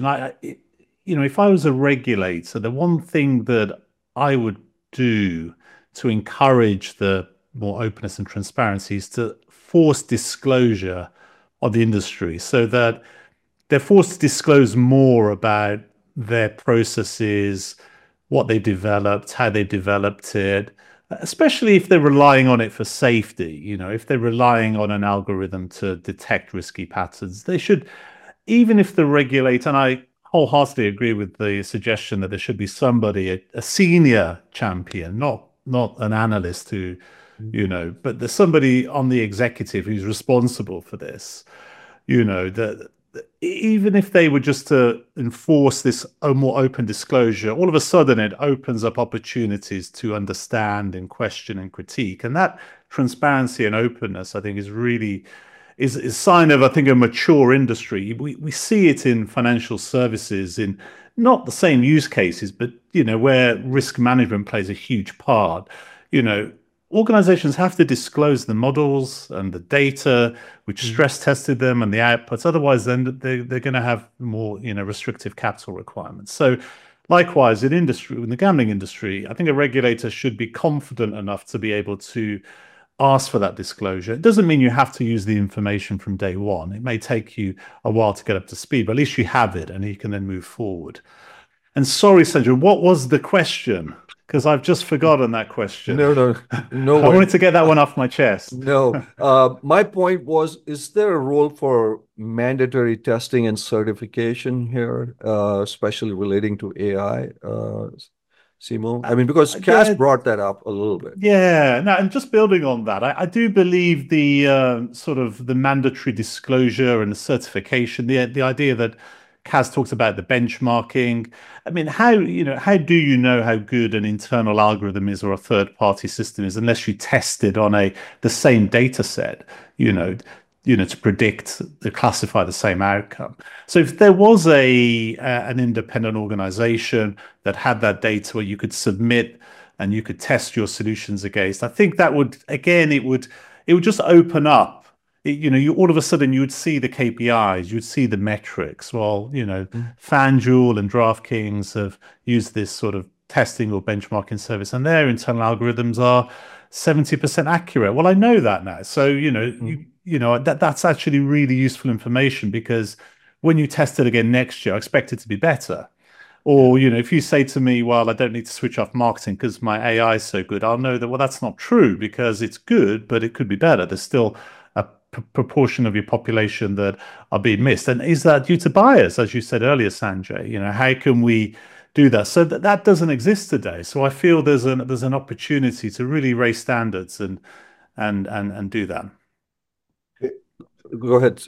If I was a regulator, the one thing that I would do to encourage the more openness and transparency is to force disclosure of the industry, so that they're forced to disclose more about their processes, what they developed, how they developed it, especially if they're relying on it for safety. If they're relying on an algorithm to detect risky patterns, they should, even if the regulator, and I wholeheartedly agree with the suggestion that there should be somebody, a senior champion, not an analyst who, but there's somebody on the executive who's responsible for this, that even if they were just to enforce this more open disclosure, all of a sudden it opens up opportunities to understand and question and critique. And that transparency and openness, I think, is really is a sign of, I think, a mature industry. We see it in financial services in not the same use cases, but, where risk management plays a huge part. Organizations have to disclose the models and the data, which stress tested them, and the outputs. Otherwise, then they're going to have more, restrictive capital requirements. So likewise, in the gambling industry, I think a regulator should be confident enough to be able to ask for that disclosure. It doesn't mean you have to use the information from day one. It may take you a while to get up to speed, but at least you have it and you can then move forward. And sorry, Sanjay, what was the question? Because I've just forgotten that question. No. I wanted to get that one off my chest. No. My point was, is there a role for mandatory testing and certification here, especially relating to AI, Simo? I mean, because Kaz brought that up a little bit. Yeah. No, and just building on that, I do believe the sort of the mandatory disclosure and the certification, the idea that Kaz talks about the benchmarking. I mean, how do you know how good an internal algorithm is or a third-party system is unless you test it on the same data set, to predict, to classify the same outcome. So if there was an independent organization that had that data where you could submit and you could test your solutions against, I think that would, again, it would just open up. You all of a sudden you would see the KPIs, you would see the metrics. Well, FanDuel and DraftKings have used this sort of testing or benchmarking service, and their internal algorithms are 70% accurate. Well, I know that now. So, that's actually really useful information, because when you test it again next year, I expect it to be better. Or, if you say to me, well, I don't need to switch off marketing because my AI is so good, I'll know that, well, that's not true because it's good, but it could be better. There's still a proportion of your population that are being missed. And is that due to bias, as you said earlier, Sanjay? How can we do that? So that doesn't exist today. So I feel there's an opportunity to really raise standards and do that. Go ahead.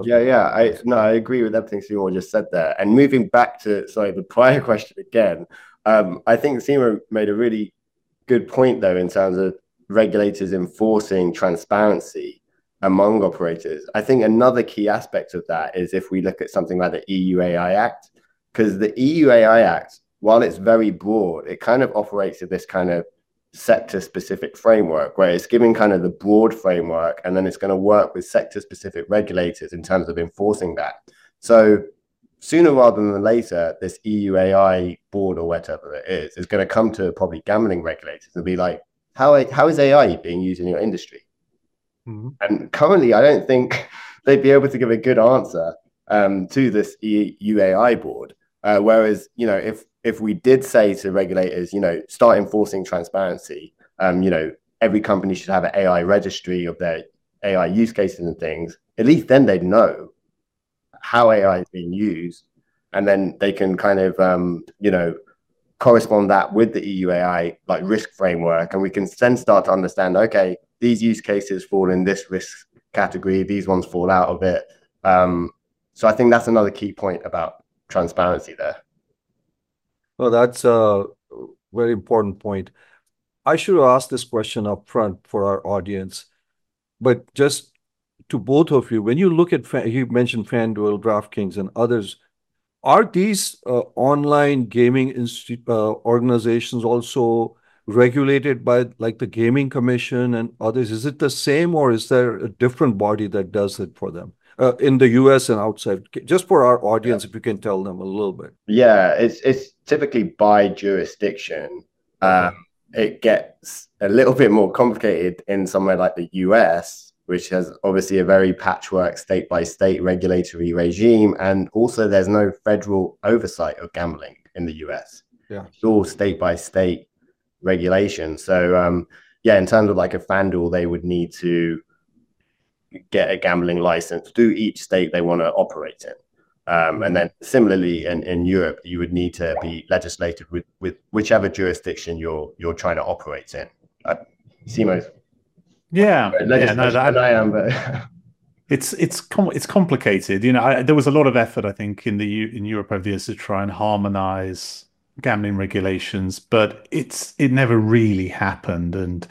I agree with everything Simo just said there. And moving back to the prior question again, I think Simo made a really good point though in terms of regulators enforcing transparency among operators. I think another key aspect of that is if we look at something like the EU AI Act, because the EU AI Act, while it's very broad, it kind of operates in this kind of sector-specific framework where it's giving kind of the broad framework, and then it's going to work with sector-specific regulators in terms of enforcing that. So sooner rather than later, this EU AI board or whatever it is going to come to probably gambling regulators and be like, how is AI being used in your industry? Mm-hmm. And currently, I don't think they'd be able to give a good answer to this EU AI board. Whereas, if we did say to regulators, start enforcing transparency, every company should have an AI registry of their AI use cases and things, at least then they'd know how AI is being used. And then they can kind of, correspond that with the EU AI like risk framework. And we can then start to understand, okay, these use cases fall in this risk category, these ones fall out of it. So I think that's another key point about transparency there. Well, that's a very important point. I should have asked this question up front for our audience, but just to both of you, when you look at, you mentioned FanDuel, DraftKings, and others, are these online gaming organizations also regulated by like the Gaming Commission and others? Is it the same, or is there a different body that does it for them? In the US and outside, just for our audience, if you can tell them a little bit. Yeah, it's typically by jurisdiction. Okay. It gets a little bit more complicated in somewhere like the US, which has obviously a very patchwork state-by-state regulatory regime. And also there's no federal oversight of gambling in the US. Yeah. It's all state-by-state regulation. So, in terms of like a FanDuel, they would need to get a gambling license through each state they want to operate in. And then similarly in Europe, you would need to be legislated with whichever jurisdiction you're trying to operate in. Simo's. Yeah, I am, but it's complicated. There was a lot of effort, I think, in Europe over the years to try and harmonize gambling regulations, but it never really happened. And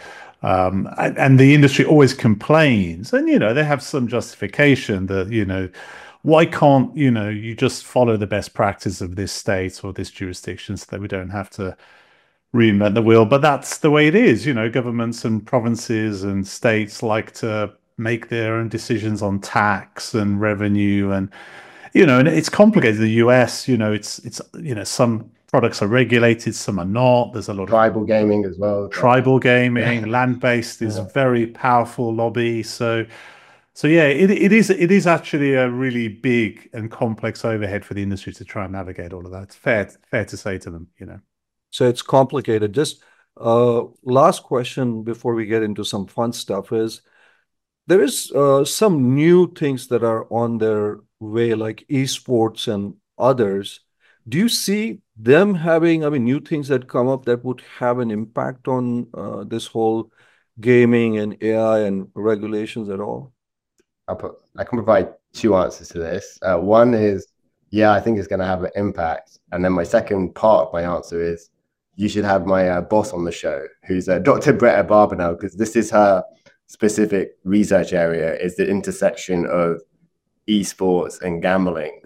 the industry always complains, and they have some justification that why can't you just follow the best practice of this state or this jurisdiction so that we don't have to reinvent the wheel. But that's the way it is. Governments and provinces and states like to make their own decisions on tax and revenue, and and it's complicated. The US, it's some products are regulated, some are not. There's a lot of tribal gaming as well. Tribal gaming, land-based is a very powerful lobby. So yeah, it is actually a really big and complex overhead for the industry to try and navigate all of that. It's fair to say to them, So it's complicated. Just last question before we get into some fun stuff is, there is some new things that are on their way, like esports and others. Do you see them having, new things that come up that would have an impact on this whole gaming and AI and regulations at all? I can provide two answers to this. One is, I think it's going to have an impact. And then my second part of my answer is, you should have my boss on the show, who's Dr. Bretta Barbanel, because this is her specific research area, is the intersection of esports and gambling.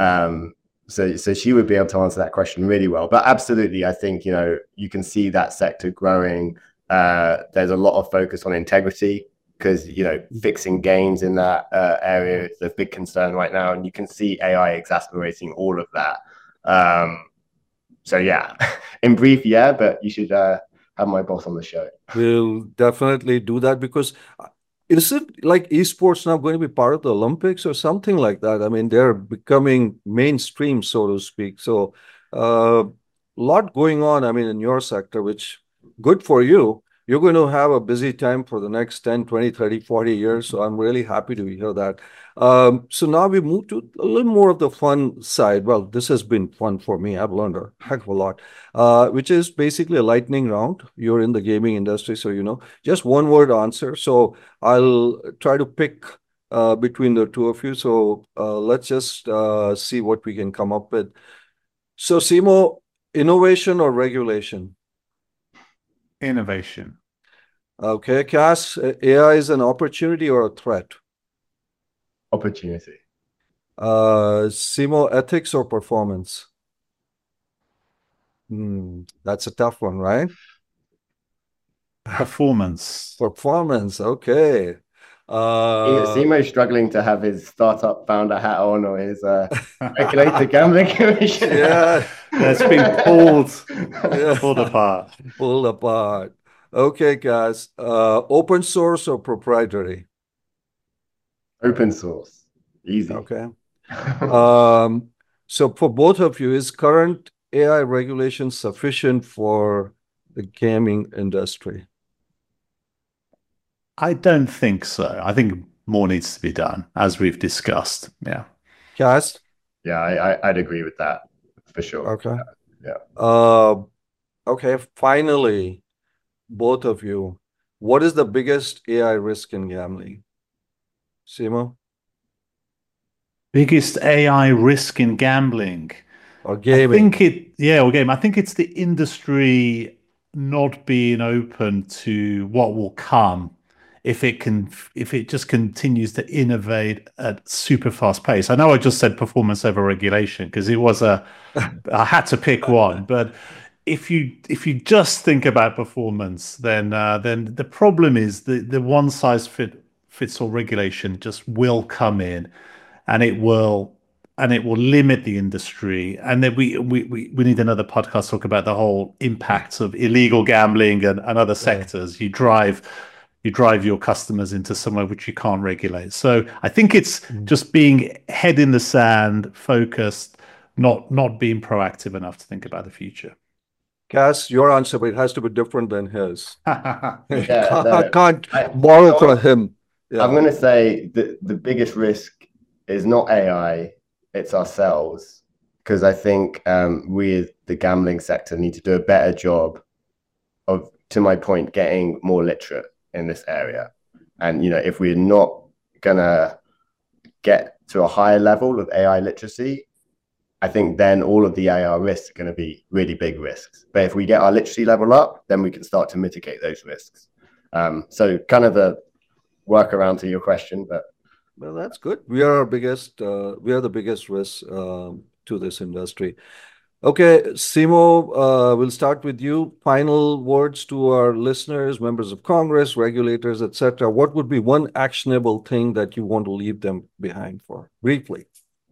So she would be able to answer that question really well. But absolutely, I think, you can see that sector growing. There's a lot of focus on integrity because, fixing games in that area is a big concern right now. And you can see AI exacerbating all of that. So, in brief, but you should have my boss on the show. We'll definitely do that, because is it like esports now going to be part of the Olympics or something like that? They're becoming mainstream, so to speak. So A lot going on, I mean, in your sector, which good for you. You're going to have a busy time for the next 10, 20, 30, 40 years. So I'm really happy to hear that. So now we move to a little more of the fun side. Well, this has been fun for me. I've learned a heck of a lot, which is basically a lightning round. You're in the gaming industry, so you know, just one word answer. So I'll try to pick between the two of you. So let's just see what we can come up with. So, Simo, innovation or regulation? Innovation. Okay, Cass, AI is an opportunity or a threat? Opportunity. Simo, ethics or performance? That's a tough one, right? Performance. Performance, okay. Simo's struggling to have his startup founder hat on or his regulator gambling commission. Yeah, that's been pulled apart. Pulled apart. Okay, guys. Open source or proprietary? Open source. Easy. Okay. So for both of you, is current AI regulation sufficient for the gaming industry? I don't think so. I think more needs to be done, as we've discussed. Yeah. Cass? Yeah, I'd agree with that for sure. Okay. Yeah. Okay. Finally, both of you, what is the biggest AI risk in gambling? Simo? Biggest AI risk in gambling or gaming? I think it's the industry not being open to what will come if it just continues to innovate at super fast pace. I know I just said performance over regulation because I had to pick one, but if you just think about performance, then the problem is the one size fits all regulation just will come in, and it will limit the industry. And then we need another podcast to talk about the whole impacts of illegal gambling and other sectors. You drive your customers into somewhere which you can't regulate. So I think it's just being head in the sand, focused, not being proactive enough to think about the future. Cass, your answer, but it has to be different than his. I can't borrow from him. Yeah. I'm going to say the biggest risk is not AI, it's ourselves. Because I think we, the gambling sector, need to do a better job of, to my point, getting more literate in this area. And, if we're not going to get to a higher level of AI literacy, I think then all of the AI risks are going to be really big risks. But if we get our literacy level up, then we can start to mitigate those risks. So kind of a workaround to your question, but well, that's good. We are the biggest risk to this industry. Okay, Simo, we'll start with you. Final words to our listeners, members of Congress, regulators, etc. What would be one actionable thing that you want to leave them behind for? Briefly,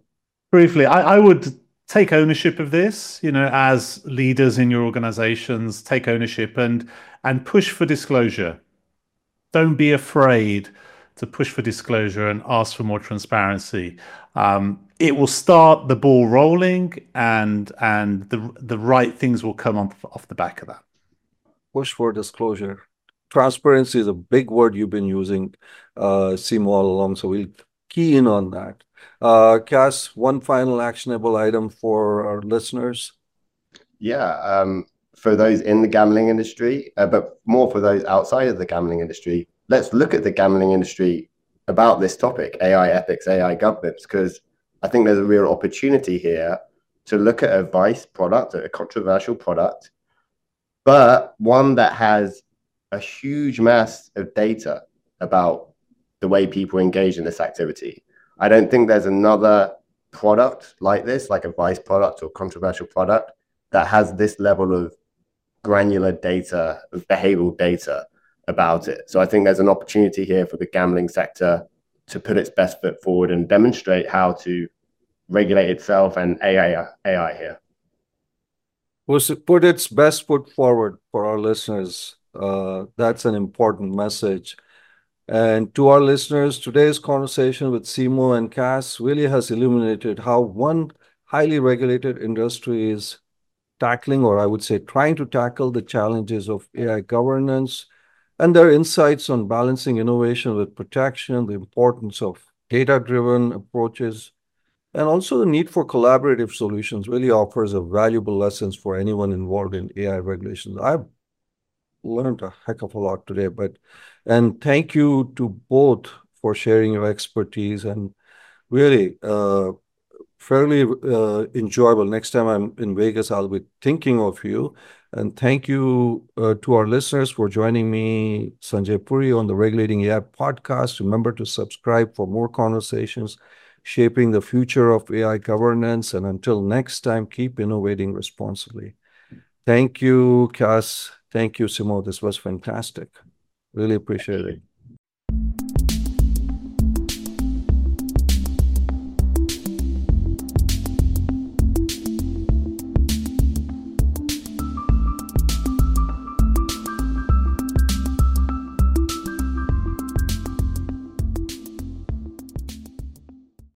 I would take ownership of this, as leaders in your organizations, take ownership and push for disclosure. Don't be afraid to push for disclosure and ask for more transparency. It will start the ball rolling, and the right things will come off the back of that. Push for disclosure. Transparency is a big word you've been using, Simo, all along, so we'll key in on that. Cass, one final actionable item for our listeners. Yeah, for those in the gambling industry, but more for those outside of the gambling industry, let's look at the gambling industry about this topic, AI ethics, AI governance, because I think there's a real opportunity here to look at a vice product, a controversial product, but one that has a huge mass of data about the way people engage in this activity. I don't think there's another product like this, like a vice product or controversial product, that has this level of granular data, of behavioral data about it. So I think there's an opportunity here for the gambling sector to put its best foot forward and demonstrate how to regulate itself and AI here. Put its best foot forward for our listeners. That's an important message. And to our listeners, today's conversation with Simo and Cass really has illuminated how one highly regulated industry is tackling, or I would say trying to tackle, the challenges of AI governance and their insights on balancing innovation with protection, the importance of data-driven approaches, and also the need for collaborative solutions really offers a valuable lessons for anyone involved in AI regulations. I've learned a heck of a lot today, and thank you to both for sharing your expertise, and really fairly enjoyable. Next time I'm in Vegas, I'll be thinking of you. And thank you to our listeners for joining me, Sanjay Puri, on the Regulating AI podcast. Remember to subscribe for more conversations shaping the future of AI governance. And until next time, keep innovating responsibly. Thank you, Cass. Thank you, Simo. This was fantastic. Really appreciate it.